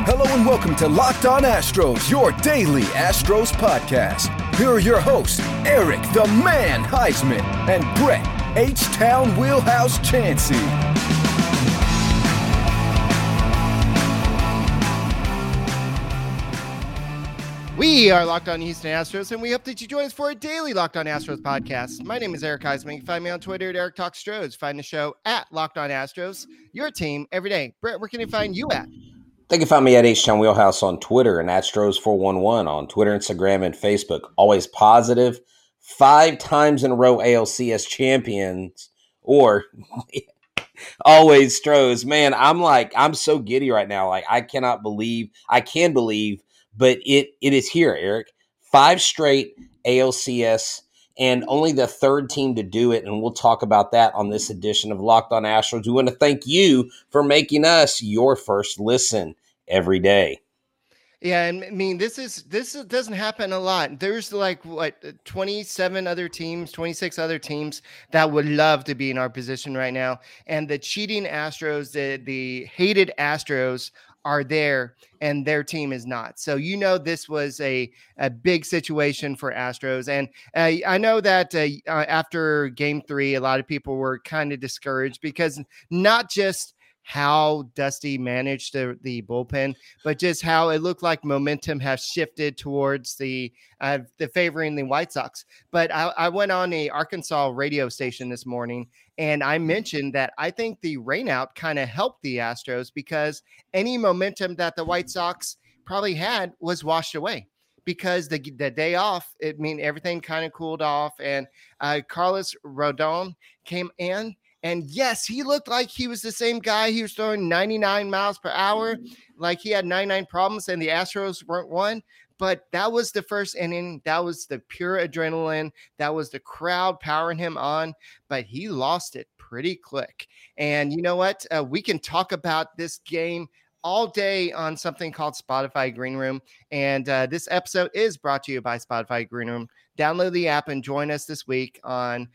Hello and welcome to Locked On Astros, your daily Astros podcast. Here are your hosts, Eric the Man Heisman and Brett H-Town Wheelhouse Chansey. We are Locked On Houston Astros, and we hope that you join us for a daily Locked On Astros podcast. My name is Eric Heisman. You can find me on Twitter at Eric Talks Stros. Find the show at Locked On Astros, your team every day. Brett, where can you find you at? They can find me at H-Town Wheelhouse on Twitter and Astros411 on Twitter, Instagram, and Facebook. Always positive. 5 times in a row ALCS champions, or always Stros. Man, I'm so giddy right now. I can believe, but it is here, Eric. 5 straight ALCS and only the third team to do it, and we'll talk about that on this edition of Locked On Astros. We want to thank you for making us your first listen every day. Yeah, and I mean, this doesn't happen a lot. There's 27 other teams, 26 other teams that would love to be in our position right now, and the cheating Astros, the hated Astros are there, and their team is not. So this was a big situation for Astros, and I know that after Game 3, a lot of people were kind of discouraged because not just how Dusty managed the bullpen, but just how it looked like momentum has shifted towards the favoring the White Sox. But I went on a Arkansas radio station this morning, and I mentioned that I think the rainout kind of helped the Astros because any momentum that the White Sox probably had was washed away. Because the day off, everything kind of cooled off, and Carlos Rodon came in. And yes, he looked like he was the same guy. He was throwing 99 miles per hour, like he had 99 problems, and the Astros weren't one. But that was the first inning. That was the pure adrenaline. That was the crowd powering him on. But he lost it pretty quick. And you know what? We can talk about this game all day on something called Spotify Green Room. And this episode is brought to you by Spotify Green Room. Download the app and join us this week on,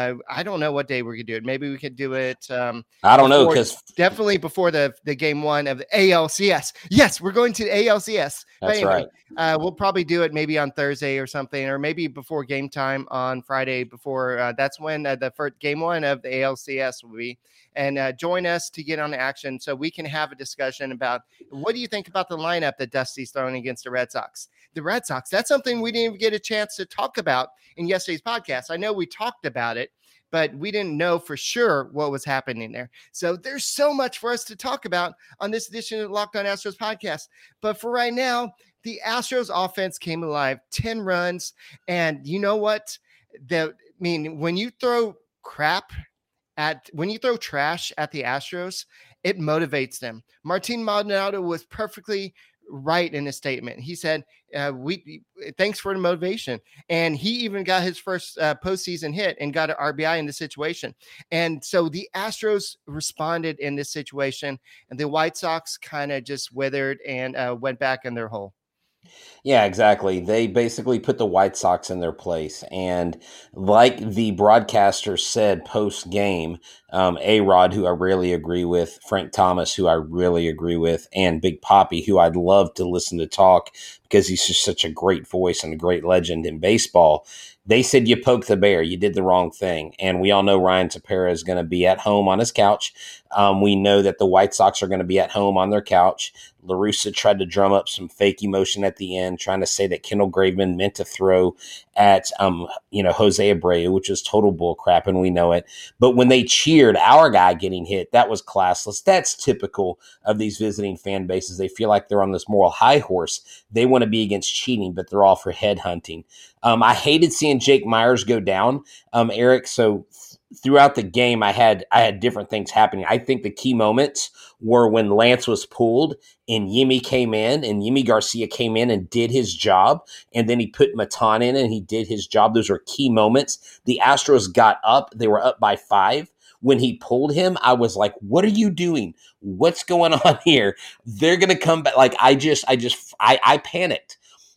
I don't know what day we're going to do it. Maybe we could do it. I don't know, because definitely before the game 1 of the ALCS. Yes, we're going to the ALCS. That's anyway, right. We'll probably do it maybe on Thursday or something, or maybe before game time on Friday before that's when the first game 1 of the ALCS will be. And join us to get on the action so we can have a discussion about what do you think about the lineup that Dusty's throwing against the Red Sox? The Red Sox, that's something we didn't even get a chance to talk about in yesterday's podcast. I know we talked about it, but we didn't know for sure what was happening there. So there's so much for us to talk about on this edition of the Locked On Astros podcast. But for right now, the Astros offense came alive, 10 runs. And you know what? When you throw trash at the Astros, it motivates them. Martin Maldonado was perfectly right in his statement. He said, thanks for the motivation. And he even got his first postseason hit and got an RBI in the situation. And so the Astros responded in this situation, and the White Sox kind of just withered and went back in their hole. Yeah, exactly. They basically put the White Sox in their place. And like the broadcaster said post-game, A-Rod, who I really agree with, Frank Thomas, who I really agree with, and Big Papi, who I'd love to listen to talk because he's just such a great voice and a great legend in baseball. They said you poked the bear. You did the wrong thing. And we all know Ryan Tepera is going to be at home on his couch. We know that the White Sox are going to be at home on their couch. La Russa tried to drum up some fake emotion at the end, trying to say that Kendall Graveman meant to throw at, Jose Abreu, which is total bull crap, and we know it. But when they cheered our guy getting hit, that was classless. That's typical of these visiting fan bases. They feel like they're on this moral high horse. They want to be against cheating, but they're all for headhunting. I hated seeing Jake Myers go down, Eric. So throughout the game, I had different things happening. I think the key moments were when Lance was pulled and Yimi Garcia came in and did his job. And then he put Matan in and he did his job. Those were key moments. The Astros got up. They were up by 5. When he pulled him, I was like, what are you doing? What's going on here? They're going to come back. I panicked.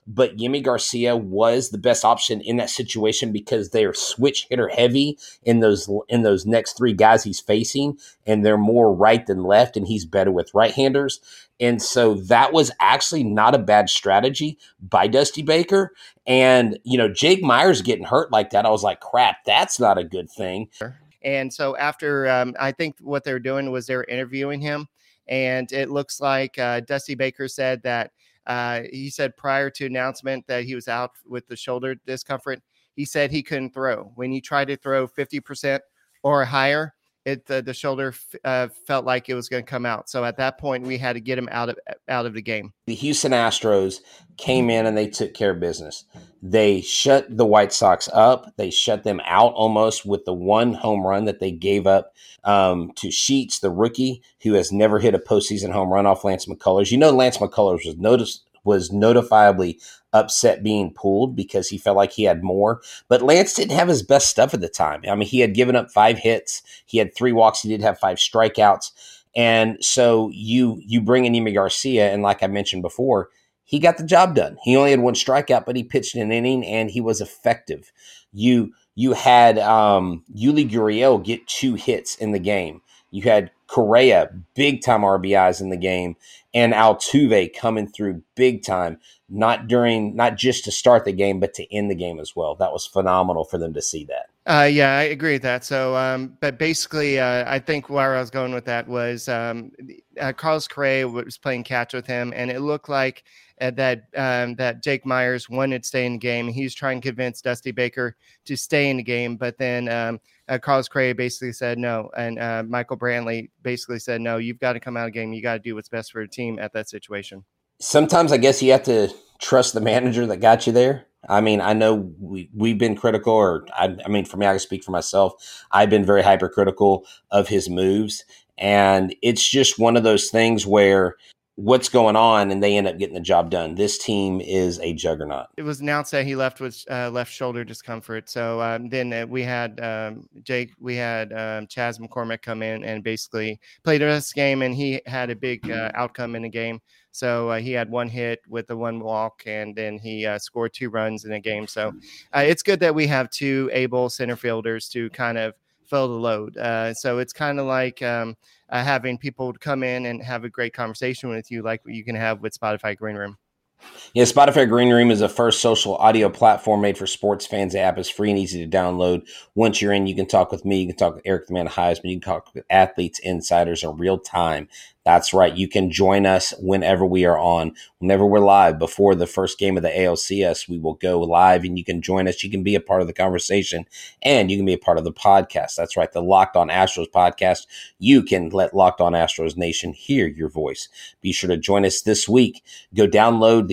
but Yimi Garcia was the best option in that situation because they're switch hitter heavy in those next three guys he's facing, and they're more right than left, and he's better with right-handers. And so that was actually not a bad strategy by Dusty Baker. And, Jake Myers getting hurt like that, I was like, crap, that's not a good thing. And so after, I think what they were doing was they were interviewing him. And it looks like Dusty Baker said that he said prior to announcement that he was out with the shoulder discomfort, he said he couldn't throw. When he tried to throw 50% or higher, the shoulder felt like it was going to come out. So at that point, we had to get him out of the game. The Houston Astros came in and they took care of business. They shut the White Sox up. They shut them out almost with the one home run that they gave up to Sheets, the rookie, who has never hit a postseason home run off Lance McCullers. Lance McCullers was notifiably upset being pulled because he felt like he had more. But Lance didn't have his best stuff at the time. I mean, he had given up 5 hits. He had 3 walks. He did have 5 strikeouts. And so you bring in Yimi Garcia, and like I mentioned before, he got the job done. He only had 1 strikeout, but he pitched an inning, and he was effective. You had Yuli Gurriel get 2 hits in the game. You had Correa, big-time RBIs in the game, and Altuve coming through big time, not just to start the game, but to end the game as well. That was phenomenal for them to see that. Yeah, I agree with that. So, but basically, I think where I was going with that was Carlos Correa was playing catch with him, and it looked like that Jake Myers wanted to stay in the game. He was trying to convince Dusty Baker to stay in the game, but then Carlos Correa basically said no, and Michael Brantley basically said no. You've got to come out of the game. You got to do what's best for the team at that situation. Sometimes I guess you have to trust the manager that got you there. I mean, I know we've been critical, or I mean, for me, I can speak for myself. I've been very hypercritical of his moves, and it's just one of those things where what's going on, and they end up getting the job done. This team is a juggernaut. It was announced that he left with left shoulder discomfort. So then we had Chaz McCormick come in and basically played the rest of the game, and he had a big outcome in the game. So he had 1 hit with the 1 walk, and then he scored 2 runs in a game. So it's good that we have 2 able center fielders to kind of fill the load. So it's kind of like having people come in and have a great conversation with you, like what you can have with Spotify Green Room. Yeah, Spotify Green Room is the first social audio platform made for sports fans. The app is free and easy to download. Once you're in, you can talk with me. You can talk with Eric the Man Heisman. You can talk with athletes, insiders in real time. That's right. You can join us whenever we are on, whenever we're live. Before the first game of the ALCS, we will go live and you can join us. You can be a part of the conversation and you can be a part of the podcast. That's right. The Locked On Astros podcast. You can let Locked On Astros Nation hear your voice. Be sure to join us this week. Go download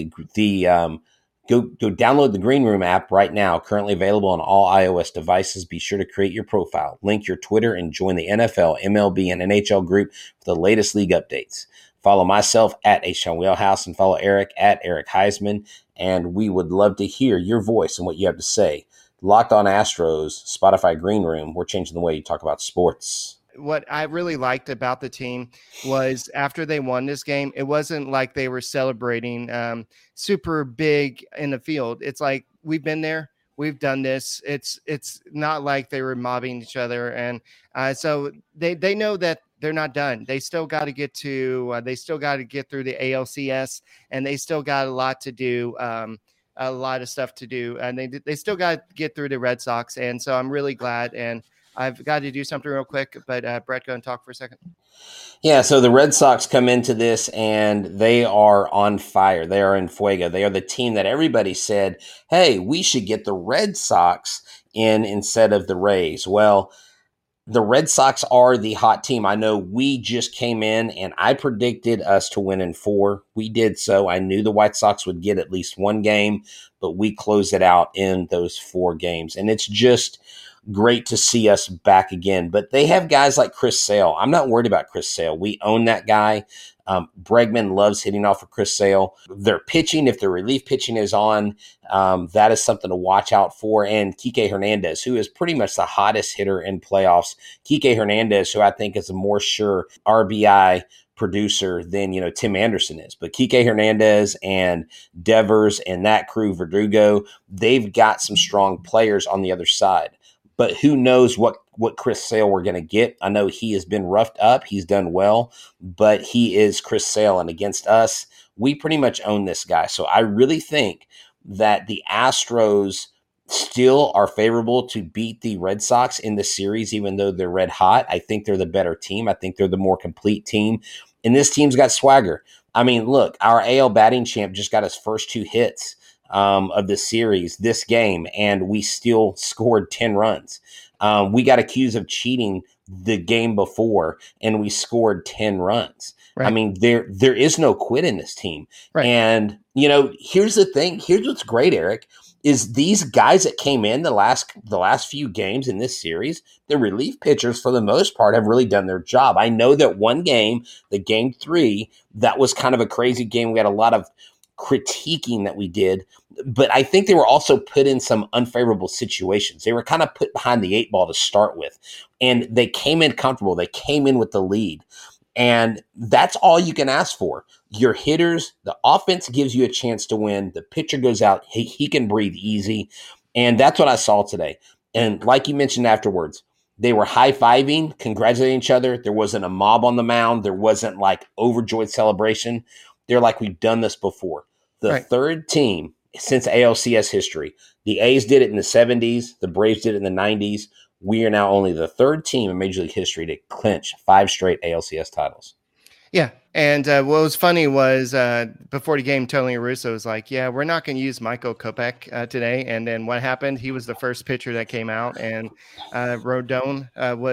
Go download the Green Room app right now, currently available on all iOS devices. Be sure to create your profile, link your Twitter, and join the NFL, MLB, and NHL group for the latest league updates. Follow myself at H-Town Wheelhouse and follow Eric at Eric Heisman, and we would love to hear your voice and what you have to say. Locked On Astros, Spotify Green Room, we're changing the way you talk about sports. What I really liked about the team was after they won this game, it wasn't like they were celebrating super big in the field. It's like, we've been there, we've done this. It's not like they were mobbing each other. And so they know that they're not done. They still got to get to, they still got to get through the ALCS, and they still got a lot to do. A lot of stuff to do, and they still got to get through the Red Sox. And so I'm really glad, and I've got to do something real quick, but Brett, go and talk for a second. Yeah, so the Red Sox come into this, and they are on fire. They are in fuego. They are the team that everybody said, hey, we should get the Red Sox in instead of the Rays. Well, the Red Sox are the hot team. I know we just came in, and I predicted us to win in 4. We did so. I knew the White Sox would get at least 1 game, but we closed it out in those 4 games. And it's just great to see us back again. But they have guys like Chris Sale. I'm not worried about Chris Sale. We own that guy. Bregman loves hitting off of Chris Sale. Their pitching, if their relief pitching is on, that is something to watch out for. And Kike Hernandez, who is pretty much the hottest hitter in playoffs. Kike Hernandez, who I think is a more sure RBI producer than, Tim Anderson is. But Kike Hernandez and Devers and that crew, Verdugo, they've got some strong players on the other side. But who knows what Chris Sale we're going to get. I know he has been roughed up. He's done well, but he is Chris Sale. And against us, we pretty much own this guy. So I really think that the Astros still are favorable to beat the Red Sox in the series, even though they're red hot. I think they're the better team. I think they're the more complete team. And this team's got swagger. I mean, look, our AL batting champ just got his first 2 hits of the series this game, and we still scored 10 runs. We got accused of cheating the game before, and we scored 10 runs. Right. I mean, there is no quit in this team. Right. And, here's the thing. Here's what's great, Eric, is these guys that came in the last few games in this series, the relief pitchers, for the most part, have really done their job. I know that one game, the game 3, that was kind of a crazy game. We had a lot of critiquing that we did, but I think they were also put in some unfavorable situations. They were kind of put behind the 8 ball to start with, and they came in comfortable. They came in with the lead, and that's all you can ask for. Your hitters, the offense gives you a chance to win. The pitcher goes out, he can breathe easy, and that's what I saw today. And like you mentioned afterwards, they were high-fiving, congratulating each other. There wasn't a mob on the mound. There wasn't like overjoyed celebration. They're like, we've done this before. The third team since ALCS history. The A's did it in the 70s. The Braves did it in the 90s. We are now only the third team in Major League history to clinch 5 straight ALCS titles. Yeah. And what was funny was before the game, Tony Russo was like, yeah, we're not going to use Michael Kopech today. And then what happened? He was the first pitcher that came out, and Rodon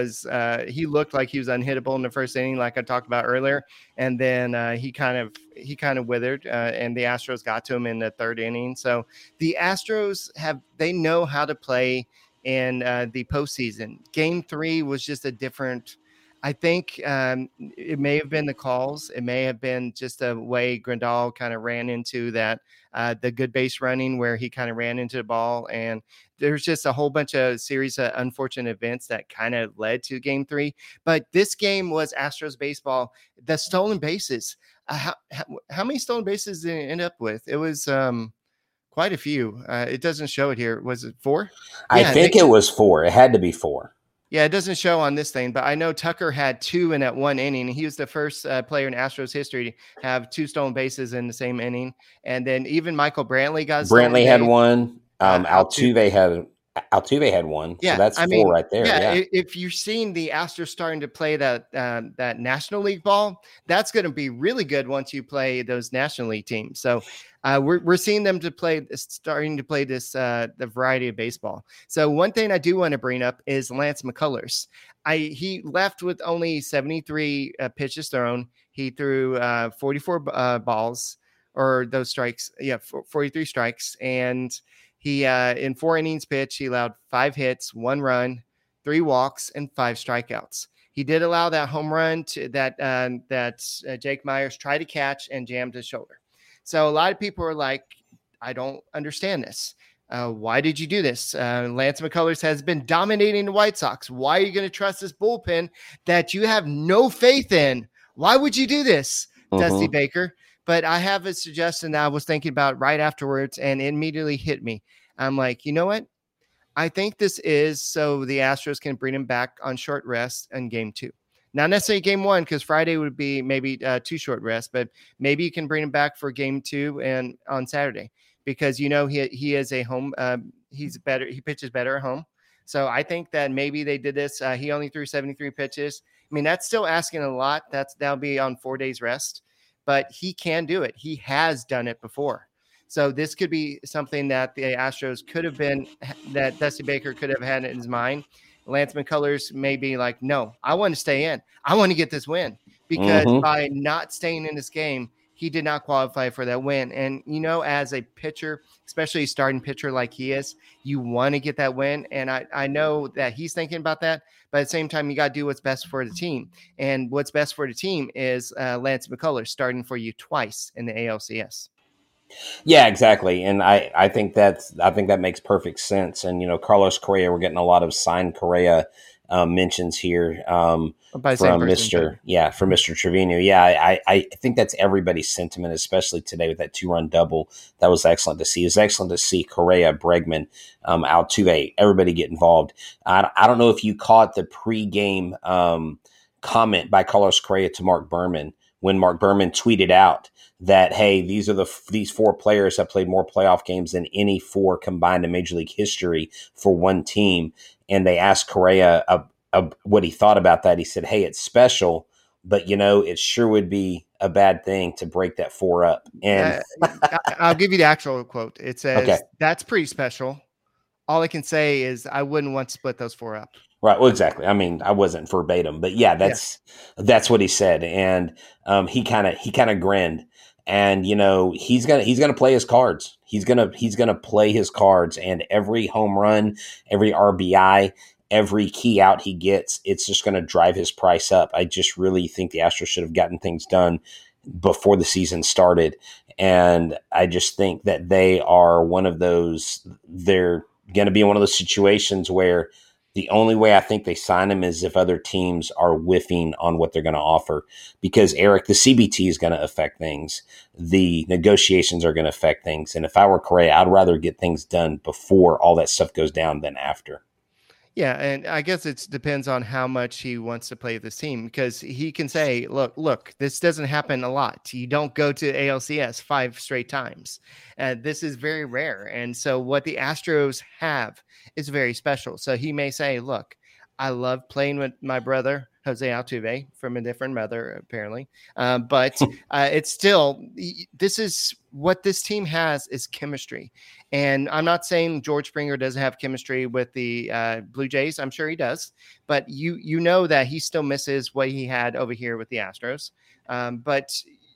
he looked like he was unhittable in the first inning, like I talked about earlier. And then he kind of withered, and the Astros got to him in the 3rd inning. So the Astros they know how to play in the postseason. Game 3 was just a different. I think it may have been the calls. It may have been just the way Grandal kind of ran into that, the good base running where he kind of ran into the ball. And there's just a whole bunch of series of unfortunate events that kind of led to game 3. But this game was Astros baseball. The stolen bases. How many stolen bases did it end up with? It was quite a few. It doesn't show it here. Was it 4? I think it was 4. It had to be 4. Yeah, it doesn't show on this thing, but I know Tucker had 2 in that one inning. He was the first player in Astros history to have 2 stolen bases in the same inning. And then even Michael Brantley had one. Altuve had one. Yeah, so that's 4 right there. Yeah. If you're seeing the Astros starting to play that National League ball, that's going to be really good once you play those National League teams. So we're seeing them starting to play this the variety of baseball. So one thing I do want to bring up is Lance McCullers. He left with only 73 pitches thrown. He threw 44 balls, or those strikes. Yeah, 43 strikes, and he in 4 innings pitched, he allowed 5 hits, 1 run, 3 walks, and 5 strikeouts. He did allow that home run that Jake Myers tried to catch and jammed his shoulder. So a lot of people are like, I don't understand this. Why did you do this? Lance McCullers has been dominating the White Sox. Why are you going to trust this bullpen that you have no faith in? Why would you do this, Dusty Baker? But I have a suggestion that I was thinking about right afterwards, and it immediately hit me. I'm like, you know what? I think this is so the Astros can bring him back on short rest in game 2. Not necessarily game 1, because Friday would be maybe 2 short rests, but maybe you can bring him back for game 2 and on Saturday, because he is a home. He's better. He pitches better at home. So I think that maybe they did this. He only threw 73 pitches. I mean, that's still asking a lot. That'll be on 4 days rest, but he can do it. He has done it before. So this could be something that the Astros could have been, that Dusty Baker could have had in his mind. Lance McCullers may be like, no, I want to stay in. I want to get this win, because by not staying in this game, he did not qualify for that win. And, as a pitcher, especially a starting pitcher like he is, you want to get that win. And I know that he's thinking about that, but at the same time, you got to do what's best for the team. And what's best for the team is Lance McCullers starting for you twice in the ALCS. Yeah, exactly. And I think that makes perfect sense. And, Carlos Correa, we're getting a lot of signed Correa mentions here By the from same person. From Mr. Trevino. Yeah, I think that's everybody's sentiment, especially today with that 2-run double. That was excellent to see. It was excellent to see Correa, Bregman, Altuve, everybody get involved. I don't know if you caught the pregame comment by Carlos Correa to Mark Berman when Mark Berman tweeted out that, hey, these 4 players have played more playoff games than any 4 combined in Major League history for one team. And they asked Correa what he thought about that. He said, hey, it's special, but, it sure would be a bad thing to break that 4 up. And I'll give you the actual quote. It says, okay. That's pretty special. All I can say is I wouldn't want to split those 4 up. Right. Well, exactly. I mean, I wasn't verbatim, but yeah, that's what he said. And he kind of grinned. And he's gonna play his cards. He's gonna play his cards. And every home run, every RBI, every key out he gets, it's just gonna drive his price up. I just really think the Astros should have gotten things done before the season started. And I just think that they are one of those. They're gonna be in one of those situations where the only way I think they sign him is if other teams are whiffing on what they're going to offer. Because, Eric, the CBT is going to affect things. The negotiations are going to affect things. And if I were Correa, I'd rather get things done before all that stuff goes down than after. Yeah, and I guess it depends on how much he wants to play this team, because he can say, look, this doesn't happen a lot. You don't go to ALCS 5 straight times. This is very rare. And so what the Astros have is very special. So he may say, look, I love playing with my brother, Jose Altuve, from a different mother, apparently. But it's still, this is what this team has is chemistry. And I'm not saying George Springer doesn't have chemistry with the Blue Jays. I'm sure he does. But you know that he still misses what he had over here with the Astros. But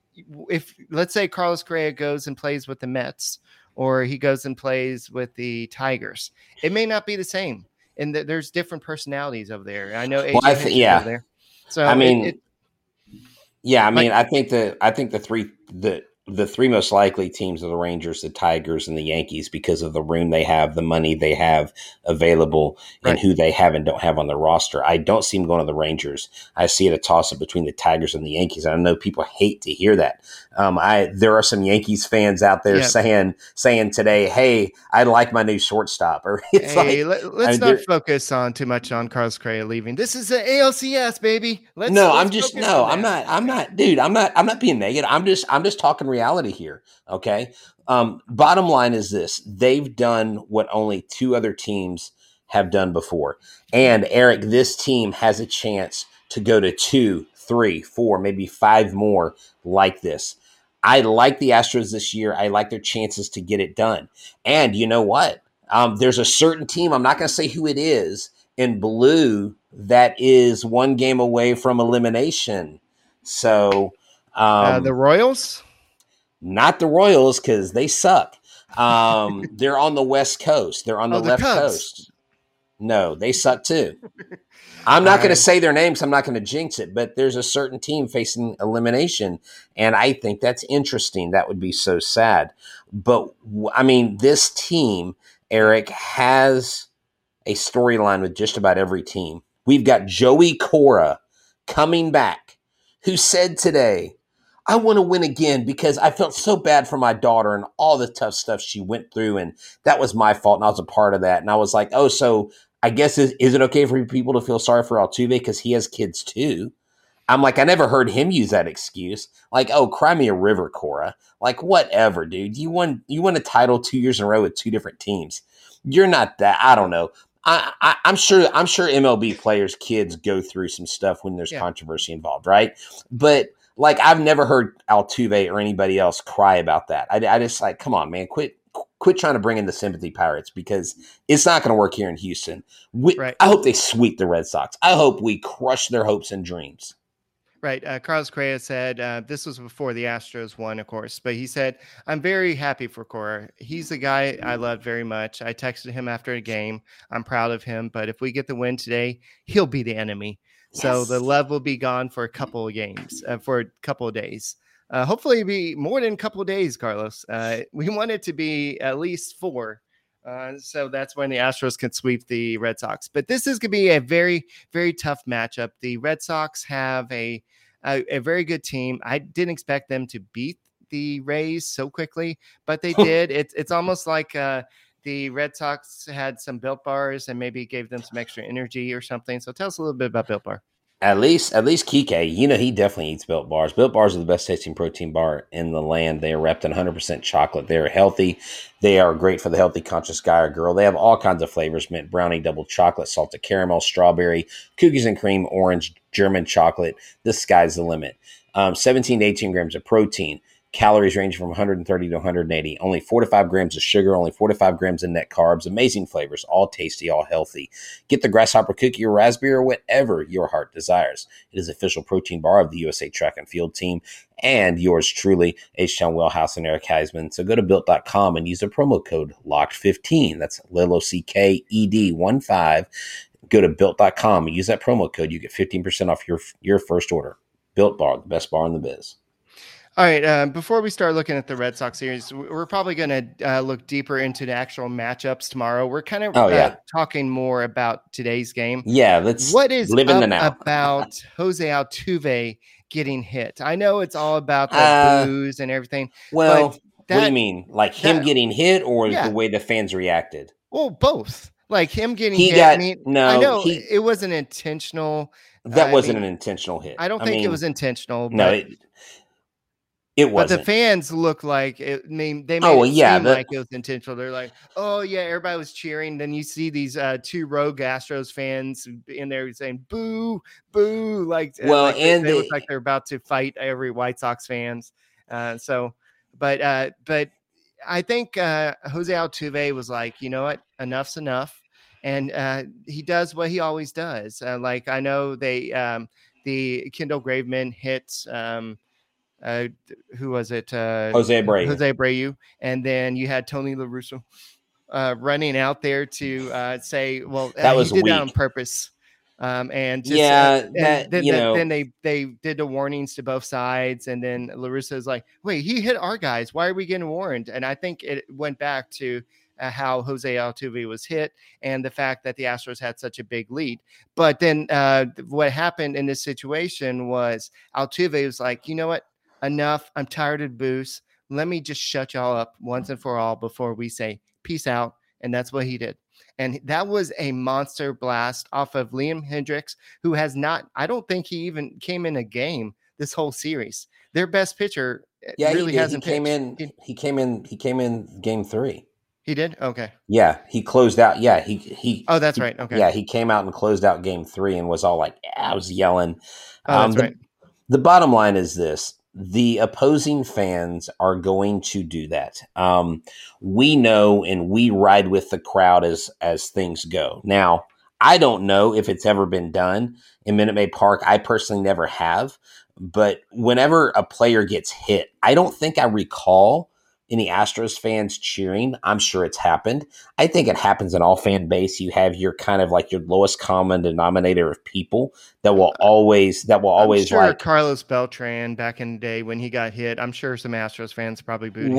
if, let's say, Carlos Correa goes and plays with the Mets, or he goes and plays with the Tigers, it may not be the same. And there's different personalities over there. I know. Well, over there. So I mean, I think the 3 most likely teams are the Rangers, the Tigers, and the Yankees because of the room they have, the money they have available, and who they have and don't have on their roster. I don't see them going to the Rangers. I see it a toss-up between the Tigers and the Yankees. I know people hate to hear that. There are some Yankees fans out there saying today, hey, I like my new shortstop. Or let's not focus on too much on Carlos Correa leaving. This is the ALCS, baby. I'm not being negative. I'm just talking reality here. Okay. Bottom line is this: they've done what only 2 other teams have done before. And Eric, this team has a chance to go to 2, 3, 4, maybe 5 more like this. I like the Astros this year. I like their chances to get it done. And you know what? There's a certain team, I'm not going to say who it is, in blue that is 1 game away from elimination. So the Royals? Not the Royals, because they suck. They're on the West Coast. They're on the left coast. No, they suck too. I'm not going to say their names. I'm not going to jinx it, but there's a certain team facing elimination, and I think that's interesting. That would be so sad. But, I mean, this team, Eric, has a storyline with just about every team. We've got Joey Cora coming back, who said today, I want to win again because I felt so bad for my daughter and all the tough stuff she went through, and that was my fault, and I was a part of that. And I was like, oh, so I guess is it okay for people to feel sorry for Altuve because he has kids too? I'm like, I never heard him use that excuse. Like, oh, cry me a river, Cora. Like, whatever, dude. You won a title 2 years in a row with 2 different teams. You're not that. I don't know. I'm sure MLB players' kids go through some stuff when there's controversy involved, right? But like, I've never heard Altuve or anybody else cry about that. I just like, come on, man, quit trying to bring in the sympathy pirates because it's not going to work here in Houston. I hope they sweep the Red Sox. I hope we crush their hopes and dreams. Right. Carlos Correa said, this was before the Astros won, of course, but he said, I'm very happy for Cora. He's the guy I love very much. I texted him after a game. I'm proud of him, but if we get the win today, he'll be the enemy. Yes. So the love will be gone for a couple of games, for a couple of days. Hopefully it'll be more than a couple of days, Carlos. We want it to be at least 4 So that's when the Astros can sweep the Red Sox. But this is going to be a very, very tough matchup. The Red Sox have a very good team. I didn't expect them to beat the Rays so quickly, but they did. It's almost like the Red Sox had some Built Bars and maybe gave them some extra energy or something. So tell us a little bit about Built Bar. At least Kike, he definitely eats Built Bars. Built Bars are the best tasting protein bar in the land. They are wrapped in 100% chocolate. They are healthy. They are great for the healthy conscious guy or girl. They have all kinds of flavors: mint brownie, double chocolate, salted caramel, strawberry, cookies and cream, orange, German chocolate. The sky's the limit. 17 to 18 grams of protein. Calories range from 130 to 180. Only 4 to 5 grams of sugar, only 4 to 5 grams of net carbs. Amazing flavors, all tasty, all healthy. Get the grasshopper cookie or raspberry or whatever your heart desires. It is official protein bar of the USA Track and Field team and yours truly, H-Town Wheelhouse and Eric Heisman. So go to Built.com and use the promo code LOCKED15. That's LOCKED15. Go to Built.com and use that promo code. You get 15% off your first order. Built Bar, the best bar in the biz. All right. Before we start looking at the Red Sox series, we're probably going to look deeper into the actual matchups tomorrow. We're kind of talking more about today's game. Yeah, let's what is live in the now about Jose Altuve getting hit. I know it's all about the booze and everything. Well, what do you mean? Like him getting hit or the way the fans reacted? Well, both. Like him getting hit. I know it wasn't intentional. That wasn't an intentional hit. I don't think it was intentional. No, it wasn't. But the fans look like it. They made it seem like it was intentional. They're like, oh yeah, everybody was cheering. Then you see these two rogue Astros fans in there saying "boo, boo!" They look like they're about to fight every White Sox fans. But I think Jose Altuve was like, you know what, enough's enough, and he does what he always does. I know the Kendall Graveman hit. Who was it? Jose Abreu. And then you had Tony La Russa running out there to say, well, that was he did weak. that on purpose. Then they did the warnings to both sides. And then La Russa is like, wait, he hit our guys. Why are we getting warned? And I think it went back to how Jose Altuve was hit and the fact that the Astros had such a big lead. But then what happened in this situation was Altuve was like, you know what? Enough. I'm tired of booze. Let me just shut y'all up once and for all before we say peace out. And that's what he did. And that was a monster blast off of Liam Hendriks, who has not, I don't think he even came in a game this whole series. Their best pitcher really hasn't pitched. He came in game 3. He did? Okay. Yeah. He closed out. Yeah. He Oh, that's right. Okay. Yeah. He came out and closed out game 3 and was all like, I was yelling. Oh, that's right. The bottom line is this. The opposing fans are going to do that. We know and we ride with the crowd as things go. Now, I don't know if it's ever been done in Minute Maid Park. I personally never have. But whenever a player gets hit, I don't think I recall any Astros fans cheering. I'm sure it's happened. I think it happens in all fan base. You have your kind of like your lowest common denominator of people that will always I'm sure like Carlos Beltran back in the day when he got hit. I'm sure some Astros fans probably booed him.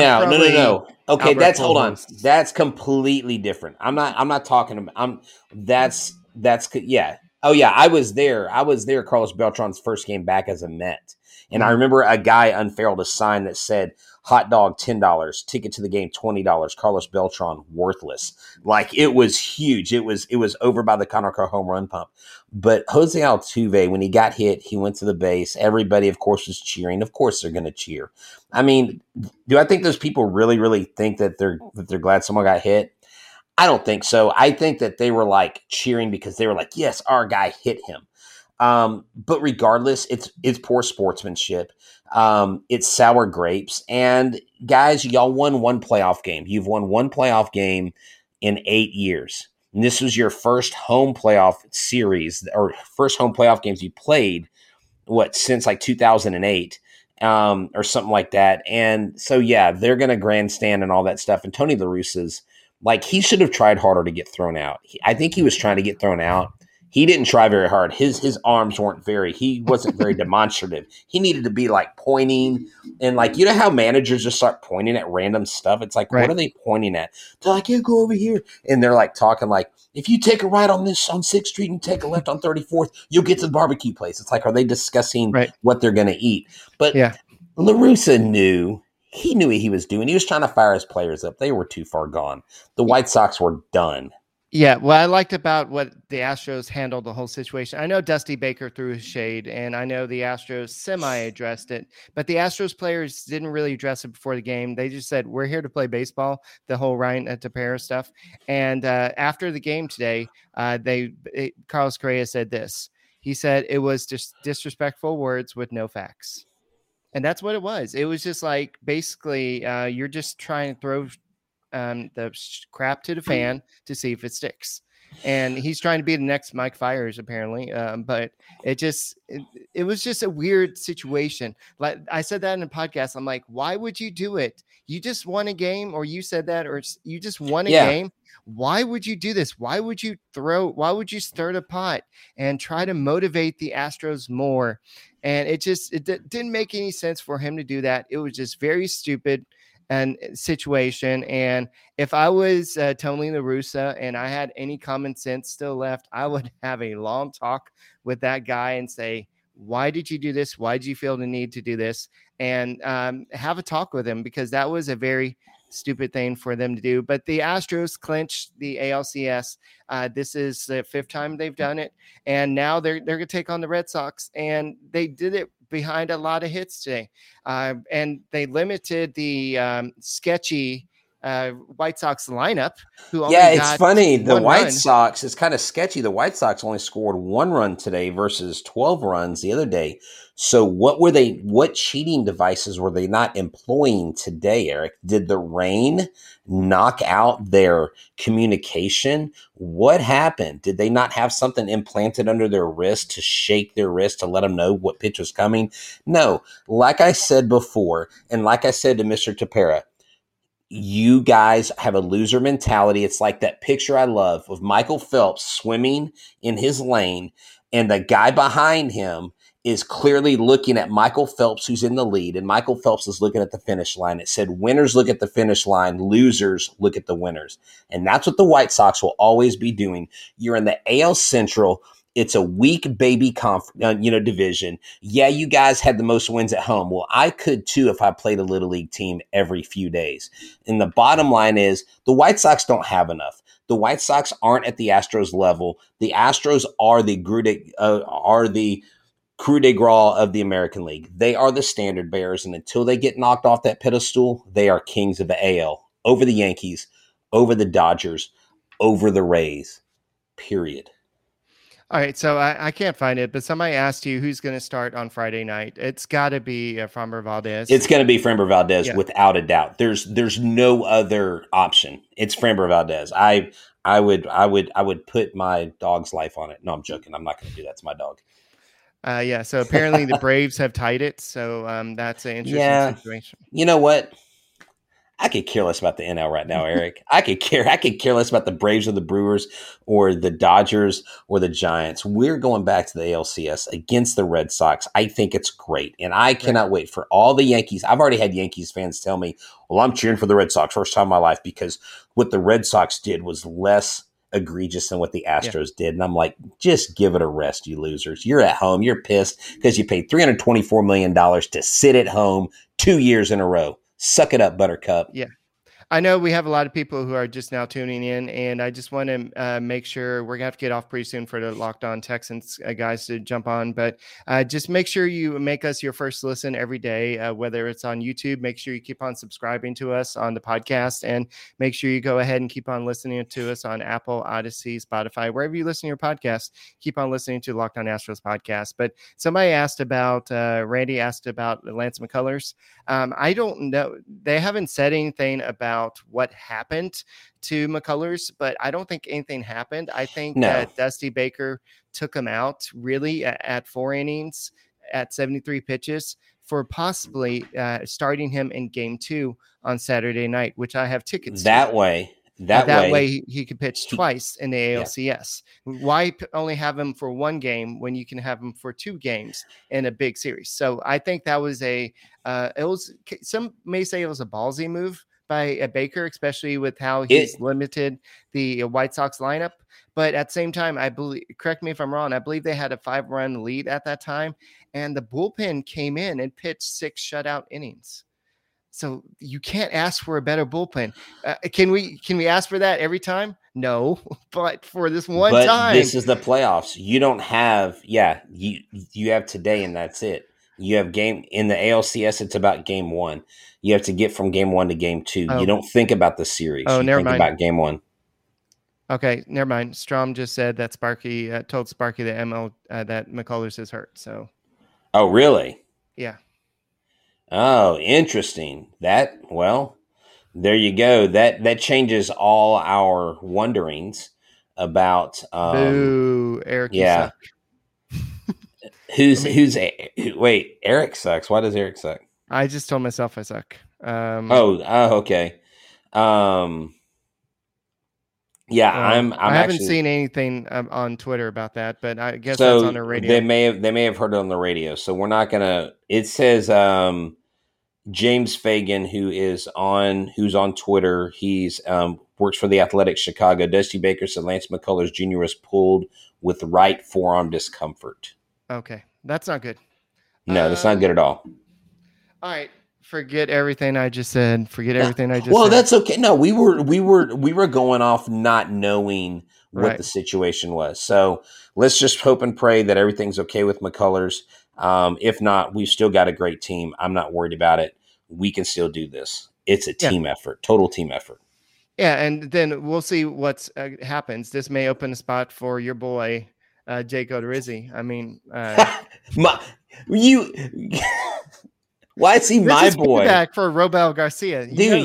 No. Okay, Albert hold on. That's completely different. I'm not talking about. That's yeah. Oh yeah, I was there. Carlos Beltran's first game back as a Met, and I remember a guy unfurled a sign that said, hot dog, $10, ticket to the game, $20, Carlos Beltran, worthless. Like, it was huge. It was over by the Conacher home run pump. But Jose Altuve, when he got hit, he went to the base. Everybody, of course, was cheering. Of course they're going to cheer. I mean, do I think those people really, really think that they're glad someone got hit? I don't think so. I think that they were like cheering because they were like, yes, our guy hit him. But regardless, it's poor sportsmanship. It's sour grapes. And guys, y'all won one playoff game. You've won one playoff game in 8 years. And this was your first home playoff series or first home playoff games you played, since like 2008, or something like that. And so, yeah, they're going to grandstand and all that stuff. And Tony La Russa's like, he should have tried harder to get thrown out. I think he was trying to get thrown out. He didn't try very hard. His arms weren't he wasn't very demonstrative. He needed to be like pointing and like, you know how managers just start pointing at random stuff? It's like, What are they pointing at? They're like, yeah, go over here. And they're like talking like, if you take a right on 6th Street and take a left on 34th, you'll get to the barbecue place. It's like, are they discussing what they're going to eat? But La Russa knew what he was doing. He was trying to fire his players up. They were too far gone. The White Sox were done. Yeah, what I liked about what the Astros handled the whole situation, I know Dusty Baker threw his shade, and I know the Astros semi-addressed it, but the Astros players didn't really address it before the game. They just said, we're here to play baseball, the whole Ryan Tepera stuff. And after the game today, Carlos Correa said this. He said it was just disrespectful words with no facts. And that's what it was. It was just like, basically, you're just trying to throw the crap to the fan to see if it sticks. And he's trying to be the next Mike Fiers, apparently. But it was just a weird situation. Like I said that in the podcast, I'm like, why would you do it? You just won a game, or you said that, or you just won a game. Why would you do this? Why would you stir the pot and try to motivate the Astros more? And it didn't make any sense for him to do that. It was just very stupid and situation. And if I was Tony La Russa and I had any common sense still left, I would have a long talk with that guy and say, why did you do this? Why did you feel the need to do this? And have a talk with him, because that was a very stupid thing for them to do. But the Astros clinched the ALCS. This is the 5th time they've done it. And now they're going to take on the Red Sox. And they did it behind a lot of hits today. And they limited the sketchy White Sox lineup. It's funny. The White Sox, it's kind of sketchy. The White Sox only scored 1 run today versus 12 runs the other day. So what cheating devices were they not employing today, Eric? Did the rain knock out their communication? What happened? Did they not have something implanted under their wrist to shake their wrist to let them know what pitch was coming? No. Like I said before, and like I said to Mr. Tepera, you guys have a loser mentality. It's like that picture I love of Michael Phelps swimming in his lane, and the guy behind him is clearly looking at Michael Phelps, who's in the lead, and Michael Phelps is looking at the finish line. It said, winners look at the finish line, losers look at the winners. And that's what the White Sox will always be doing. You're in the AL Central. It's a weak baby division. Yeah, you guys had the most wins at home. Well, I could too if I played a Little League team every few days. And the bottom line is the White Sox don't have enough. The White Sox aren't at the Astros level. The Astros are the coup de grace of the American League. They are the standard bearers, and until they get knocked off that pedestal, they are kings of the AL over the Yankees, over the Dodgers, over the Rays, period. All right, so I can't find it, but somebody asked you who's going to start on Friday night. It's got to be Framber Valdez. It's going to be Framber Valdez without a doubt. There's no other option. It's Framber Valdez. I would put my dog's life on it. No, I'm joking. I'm not going to do that to my dog. So apparently the Braves have tied it, so that's an interesting situation. You know what? I could care less about the NL right now, Eric. I could care less about the Braves or the Brewers or the Dodgers or the Giants. We're going back to the ALCS against the Red Sox. I think it's great, and I cannot wait for all the Yankees. I've already had Yankees fans tell me, well, I'm cheering for the Red Sox first time in my life because what the Red Sox did was less egregious than what the Astros did. And I'm like, just give it a rest, you losers. You're at home. You're pissed because you paid $324 million to sit at home 2 years in a row. Suck it up, Buttercup. Yeah. I know we have a lot of people who are just now tuning in, and I just want to make sure we're going to have to get off pretty soon for the Locked On Texans guys to jump on. But just make sure you make us your first listen every day, whether it's on YouTube. Make sure you keep on subscribing to us on the podcast, and make sure you go ahead and keep on listening to us on Apple, Odyssey, Spotify, wherever you listen to your podcast. Keep on listening to Locked On Astros podcast. But somebody asked about, Randy asked about Lance McCullers. I don't know. They haven't said anything about what happened to McCullers, but I don't think anything happened. I think that Dusty Baker took him out really at 4 innings at 73 pitches for possibly starting him in game 2 on Saturday night, which I have tickets that way. That way he could pitch twice in the Yeah. ALCS. Why only have him for one game when you can have him for 2 games in a big series? So I think that was some may say it was a ballsy move by Baker, especially with how he's limited the White Sox lineup. But at the same time, I believe, correct me if I'm wrong, I believe they had a 5-run lead at that time, and the bullpen came in and pitched 6 shutout innings. So you can't ask for a better bullpen. Can we ask for that every time? No, but for this one time, this is the playoffs. You don't have, you have today and that's it. You have game in the ALCS. It's about game 1. You have to get from game 1 to game 2. You don't think about the series. You never think mind. about game 1. Okay, never mind. Strom just said that Sparky told Sparky that that McCullers is hurt. So, oh really? Yeah. Oh, interesting. There you go. That changes all our wonderings about. Boo, Eric. Yeah. Wait, Eric sucks. Why does Eric suck? I just told myself I suck. Okay. Yeah, I haven't seen anything on Twitter about that, but I guess that's on the radio. They may have heard it on the radio. So we're not gonna. It says James Fagan, who's on Twitter. He's works for the Athletic Chicago. Dusty Baker said Lance McCullers Jr. was pulled with right forearm discomfort. Okay, that's not good. No, that's not good at all. All right. Forget everything I just said. That's okay. No, we were going off not knowing what the situation was. So let's just hope and pray that everything's okay with McCullers. If not, we've still got a great team. I'm not worried about it. We can still do this. It's a team effort, total team effort. Yeah, and then we'll see what happens. This may open a spot for your boy, Jake Odorizzi. I mean, why is he my boy? Back for Robel Garcia, dude.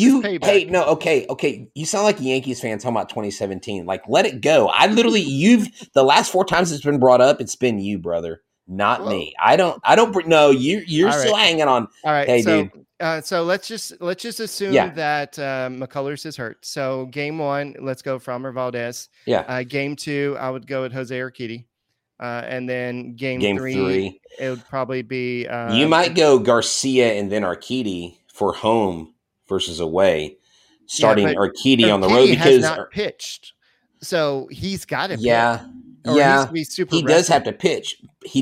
Okay. You sound like a Yankees fan talking about 2017. Like, let it go. The last 4 times it's been brought up, it's been you, brother, not me. I don't. No, you're still hanging on. All right, hey, dude. So let's just assume that McCullers is hurt. So game 1, let's go Framber Valdez. Yeah. Game 2, I would go with Jose Urquidy. And then game 3, it would probably be. You might go Garcia and then Urquidy for home versus away, starting Urquidy on the road because has not pitched, so he's got to. He does have to pitch.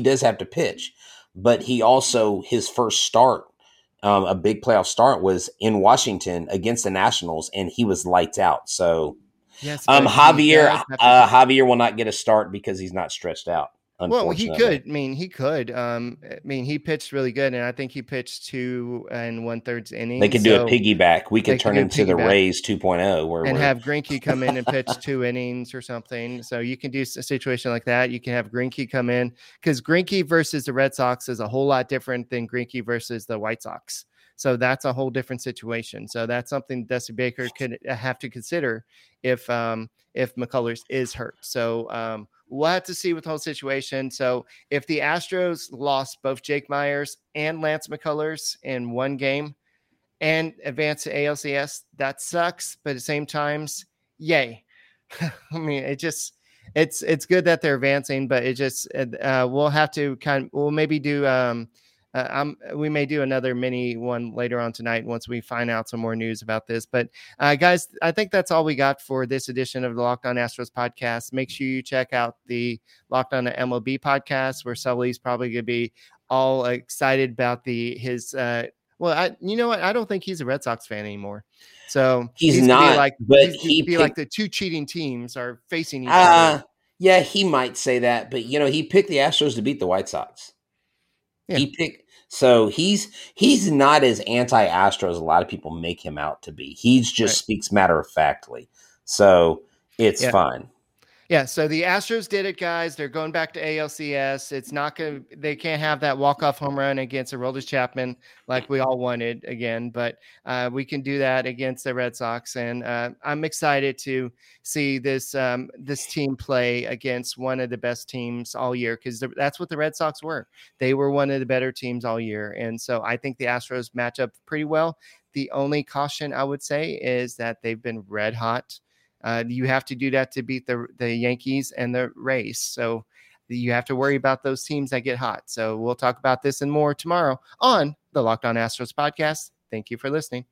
But he also his first start, a big playoff start, was in Washington against the Nationals, and he was lights out. So. Yes, Javier will not get a start because he's not stretched out. Well, he could. He could. He pitched really good, and I think he pitched 2 1/3 innings. They could do a piggyback. We could turn into the Rays 2.0, and have Greinke come in and pitch 2 innings or something. So you can do a situation like that. You can have Greinke come in because Greinke versus the Red Sox is a whole lot different than Greinke versus the White Sox. So that's a whole different situation. So that's something Dusty Baker could have to consider if McCullers is hurt. So we'll have to see with the whole situation. So if the Astros lost both Jake Meyers and Lance McCullers in one game and advance to ALCS, that sucks. But at the same time, yay. It's good that they're advancing, but we'll have to we'll maybe do we may do another mini one later on tonight once we find out some more news about this. But guys, I think that's all we got for this edition of the Locked On Astros podcast. Make sure you check out the Locked On MLB podcast, where Sully's probably going to be all excited about his. You know what? I don't think he's a Red Sox fan anymore. So he's not. But he'd be like the 2 cheating teams are facing each other. Yeah, he might say that, but he picked the Astros to beat the White Sox. Yeah. So he's not as anti-Astros as a lot of people make him out to be. He just speaks matter-of-factly. So it's fine. Yeah, so the Astros did it, guys. They're going back to ALCS. It's not going to, they can't have that walk-off home run against Aroldis Chapman like we all wanted again, but we can do that against the Red Sox. And I'm excited to see this this team play against one of the best teams all year, because that's what the Red Sox were. They were one of the better teams all year. And so I think the Astros match up pretty well. The only caution I would say is that they've been red hot. You have to do that to beat the Yankees and the Rays. So you have to worry about those teams that get hot. So we'll talk about this and more tomorrow on the Locked On Astros podcast. Thank you for listening.